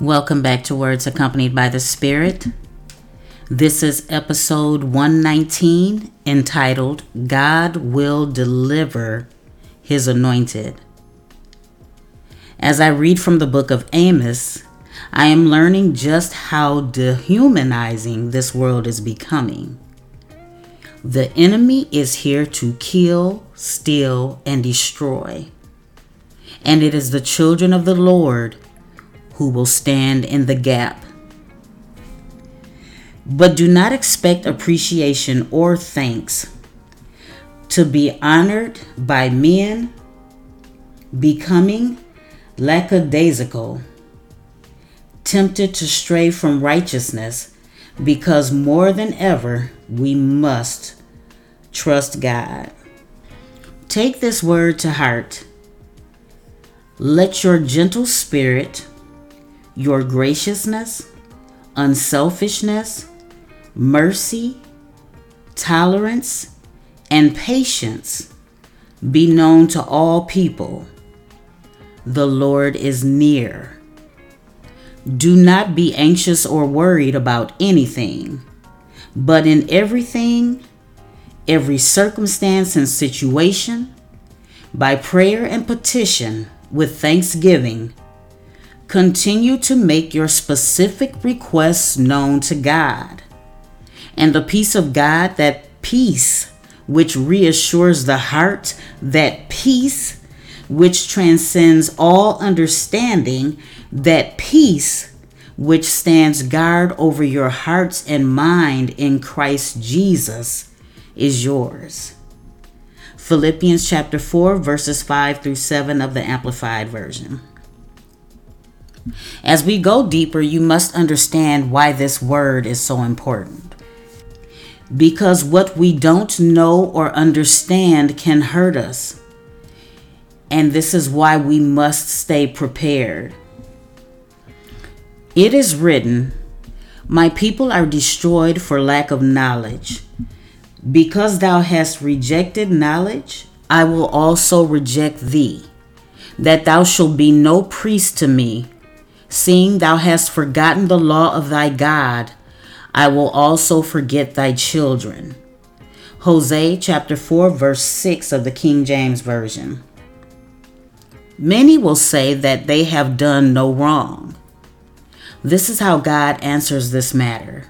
Welcome back to Words Accompanied by the Spirit. This is episode 119 entitled, God Will Deliver His Anointed. As I read from the book of Amos, I am learning just how dehumanizing this world is becoming. The enemy is here to kill, steal, and destroy. And it is the children of the Lord who will stand in the gap. But do not expect appreciation or thanks. To be honored by men, becoming lackadaisical, tempted to stray from righteousness, because more than ever we must trust God. Take this word to heart. Let your gentle spirit, your graciousness, unselfishness, mercy, tolerance, and patience be known to all people. The Lord is near. Do not be anxious or worried about anything, but in everything, every circumstance and situation, by prayer and petition with thanksgiving, continue to make your specific requests known to God. And the peace of God, that peace which reassures the heart, that peace which transcends all understanding, that peace which stands guard over your hearts and mind in Christ Jesus is yours. Philippians chapter 4, verses 5 through 7 of the Amplified Version. As we go deeper, you must understand why this word is so important. Because what we don't know or understand can hurt us. And this is why we must stay prepared. It is written, "My people are destroyed for lack of knowledge. Because thou hast rejected knowledge, I will also reject thee, that thou shalt be no priest to me. Seeing thou hast forgotten the law of thy God, I will also forget thy children." Hosea chapter 4, verse 6 of the King James Version. Many will say that they have done no wrong. This is how God answers this matter.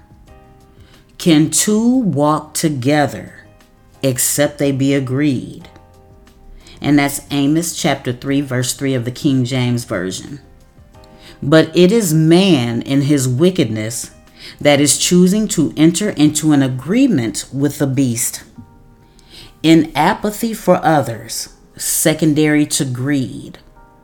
Can two walk together except they be agreed? And that's Amos chapter 3, verse 3 of the King James Version. But it is man in his wickedness that is choosing to enter into an agreement with the beast. In apathy for others, secondary to greed.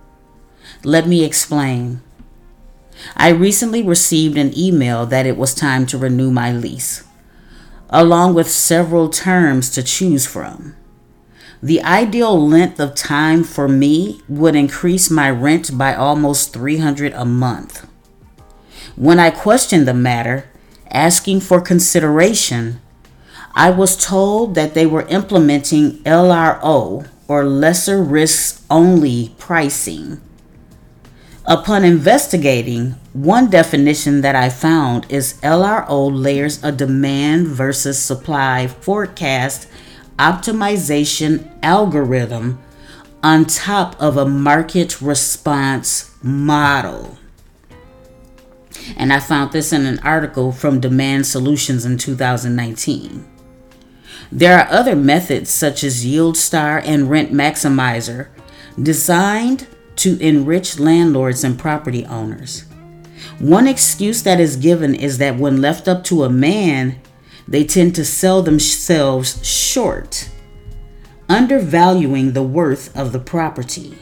Let me explain. I recently received an email that it was time to renew my lease, along with several terms to choose from. The ideal length of time for me would increase my rent by almost $300 a month. When I questioned the matter, asking for consideration, I was told that they were implementing LRO, or lesser risks only pricing. Upon investigating, one definition that I found is LRO layers a demand versus supply forecast optimization algorithm on top of a market response model. And I found this in an article from Demand Solutions in 2019. There are other methods such as YieldStar and Rent Maximizer designed to enrich landlords and property owners. One excuse that is given is that when left up to a man, they tend to sell themselves short, undervaluing the worth of the property.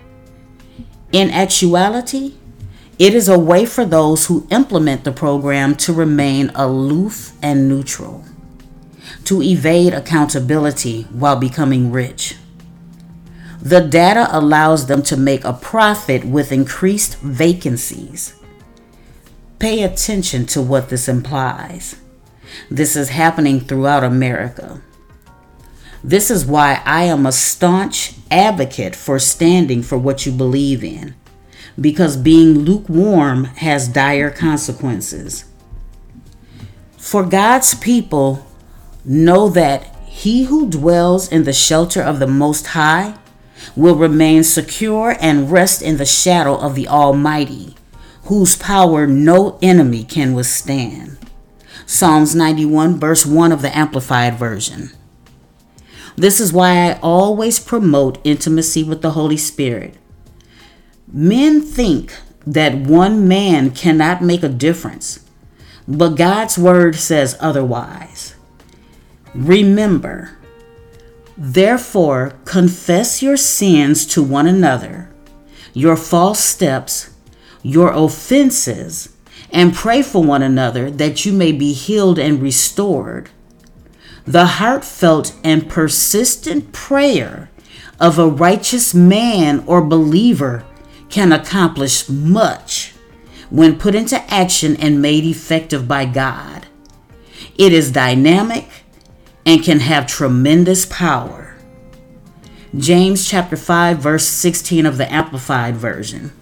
In actuality, it is a way for those who implement the program to remain aloof and neutral, to evade accountability while becoming rich. The data allows them to make a profit with increased vacancies. Pay attention to what this implies. This is happening throughout America. This is why I am a staunch advocate for standing for what you believe in, because being lukewarm has dire consequences. For God's people know that he who dwells in the shelter of the Most High will remain secure and rest in the shadow of the Almighty, whose power no enemy can withstand. Psalms 91 verse 1 of the Amplified Version. This is why I always promote intimacy with the Holy Spirit. Men think that one man cannot make a difference, but God's word says otherwise. Remember, therefore, confess your sins to one another, your false steps, your offenses, and pray for one another that you may be healed and restored. The heartfelt and persistent prayer of a righteous man or believer can accomplish much when put into action and made effective by God. It is dynamic and can have tremendous power. James chapter 5 verse 16 of the Amplified Version.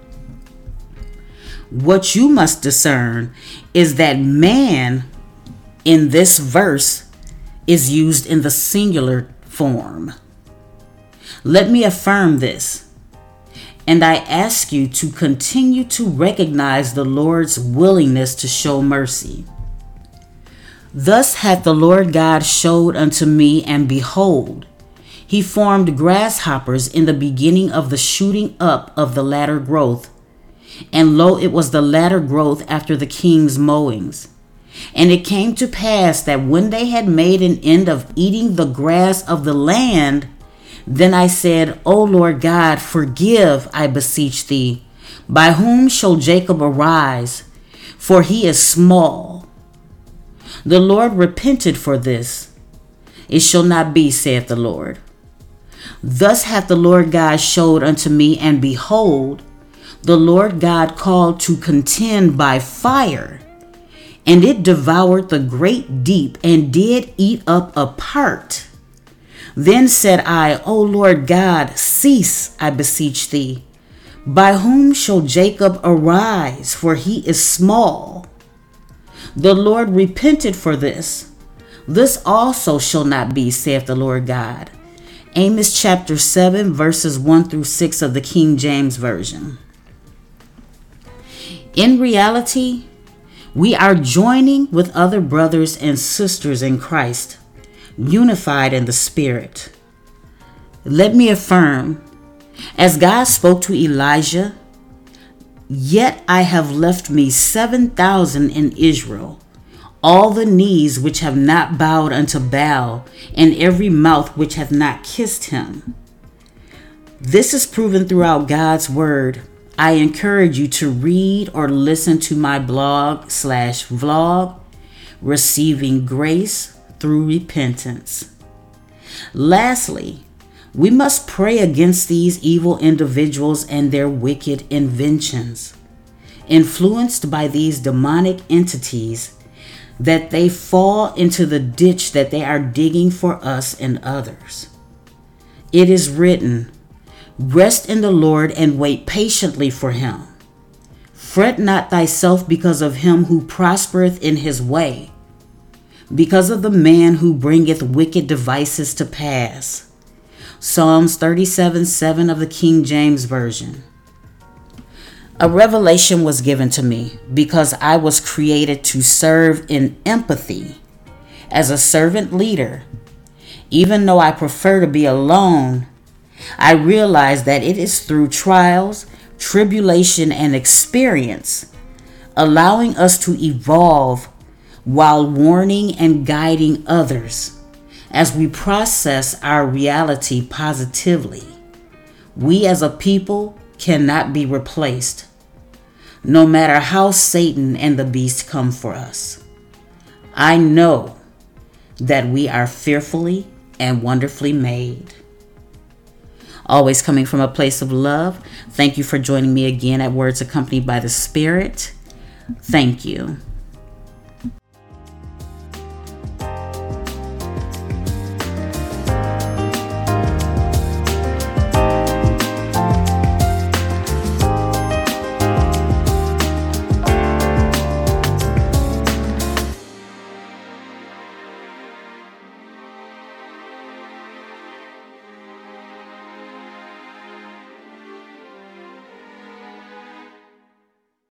What you must discern is that man in this verse is used in the singular form. Let me affirm this. And I ask you to continue to recognize the Lord's willingness to show mercy. Thus hath the Lord God showed unto me, and behold, he formed grasshoppers in the beginning of the shooting up of the latter growth. And lo, it was the latter growth after the king's mowings. And it came to pass that when they had made an end of eating the grass of the land, then I said, O Lord God, forgive, I beseech thee. By whom shall Jacob arise? For he is small. The Lord repented for this. It shall not be, saith the Lord. Thus hath the Lord God showed unto me, and behold, the Lord God called to contend by fire, and it devoured the great deep, and did eat up a part. Then said I, O Lord God, cease, I beseech thee. By whom shall Jacob arise? For he is small. The Lord repented for this. This also shall not be, saith the Lord God. Amos chapter 7, verses 1 through 6 of the King James Version. In reality, we are joining with other brothers and sisters in Christ, unified in the Spirit. Let me affirm, as God spoke to Elijah, yet I have left me 7,000 in Israel, all the knees which have not bowed unto Baal, and every mouth which hath not kissed him. This is proven throughout God's word. I encourage you to read or listen to my blog/vlog, Receiving Grace Through Repentance. Lastly, we must pray against these evil individuals and their wicked inventions, influenced by these demonic entities, that they fall into the ditch that they are digging for us and others. It is written, rest in the Lord and wait patiently for him. Fret not thyself because of him who prospereth in his way, because of the man who bringeth wicked devices to pass. Psalms 37:7 of the King James Version. A revelation was given to me because I was created to serve in empathy as a servant leader. Even though I prefer to be alone, I realize that it is through trials, tribulation, and experience, allowing us to evolve while warning and guiding others as we process our reality positively. We as a people cannot be replaced, no matter how Satan and the beast come for us. I know that we are fearfully and wonderfully made. Always coming from a place of love. Thank you for joining me again at Words Accompanied by the Spirit. Thank you.